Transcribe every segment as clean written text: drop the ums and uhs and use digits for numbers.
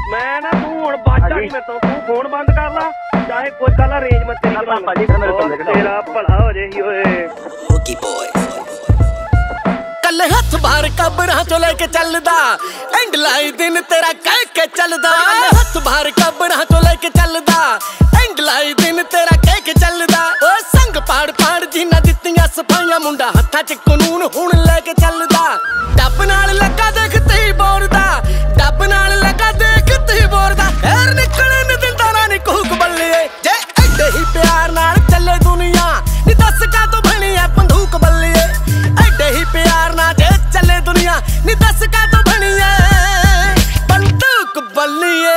मैं ना तू हुण बच जा मैं तो तू फोन बंद कर ला चाहे कोई गल अरेंज मैं तेरी तेरा भला हो जाए ओए ओके बॉय कल हथ बाहर कब्रां चो लेके चलदा एंड लाई दिन तेरा कह के चलदा हथ बाहर कब्रां चो लेके चलदा एंड लाई दिन तेरा कह के चलदा ओ संग पाड़ पाड़ जिन्ना दित्तियां सफाइयां मुंडा हत्थां च कानून हुण लेके चलदा डब नाल लगा देख ती बोरदा डब नाल लगा देख ती बोरदा एर निकले न दिंदा ना नी कूक बल्लिए जे एडे ही प्यार नाल चले दुनिया नी दस का तो बनी है बंदूक बल्लिए एडे ही प्यार नाल जे चले दुनिया नी दस का तो बनी है बंदूक बल्लिए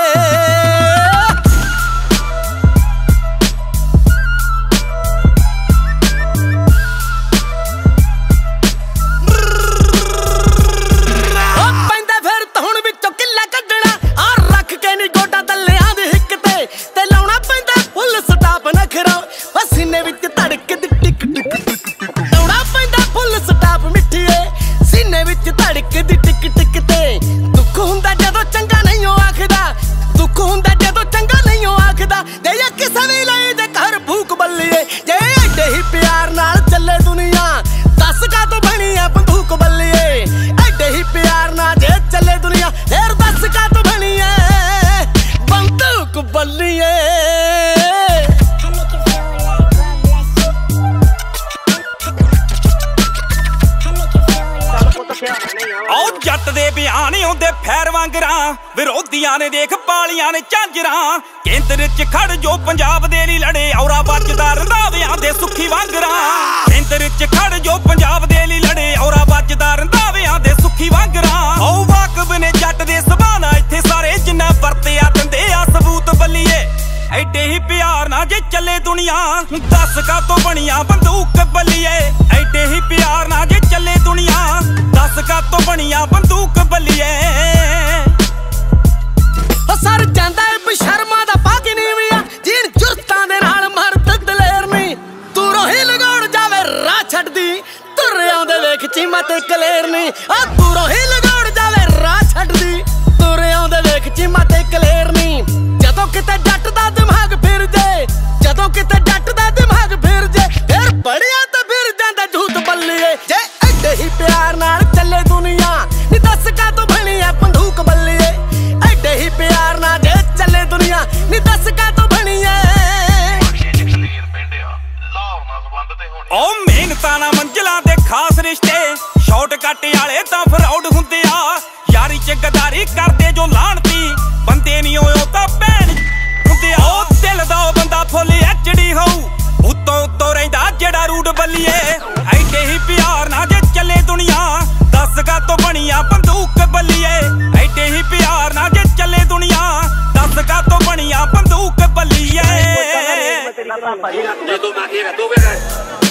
जट दे बयान आउंदे फैर वांगरा विरोधियां ने देख पालियां ने झांजरा केंद्र च खड़ जो पंजाब दे लई लड़े औरा बचदा रंधावियां दे सुखी वांगरा केंद्र च खड़ जो पंजाब दे लई लड़े औरा बचदा रंधावियां दे सुखी वांगरा ओ वाकब ने जट दे सुभाना इत्थे सारे जिन्ना वरतिया दिंदे आ सबूत बल्लिए एडे ही प्यार ना जे चले दुनिया दस का तो बनिया बंदूक बल्लिए एडे ही प्यार ना जे चले दुनिया दस का तो बनिया बंदूक बल्लिए सर जांदा है बशर्मा दा पागी नी विया जिन जुरतां दे नाल मर्द दलेर नी दूरों ही लगौड़ जावे राह छड्डी तुर आउंदे वेख चीमा ते कलेर नी आ दूरों ही लगौड़ जावे राह छड्डी तुर आउंदे वेख चीमा ते कलेर नी जदों किते जट दा दिमाग फिर जे जदों किते जट दा दिमाग फिर जे फिर बड़िया ते फिर जांदा झूठ बल्लिए जे एडे ही प्यार नाल चले दुनिया नी दस का तो बनी है बंदूक बल्लिए एडे ही प्यार नाल जे चले दुनिया नी दस का तो बनी है ओ मेहनतां नाल मंजिलां दे खास रिश्ते शॉर्टकट वाले तां फ्रॉड हुंदे आ यारी च गदारी करदे जो लाणती बंदे नी होए तां भैन हुंदे आ ओ दिल दा बंदा फुल एचडी होऊ उत्तों उत्तों रहिंदा जेड़ा रूड बल्लिए एडे ही प्यार नाल जे चले दुनिया दस का तो बनिया बंदूक बल्लिए एडे ही प्यार नाल जे चले दुनिया दस का तो बनिया बंदूक बल्लिए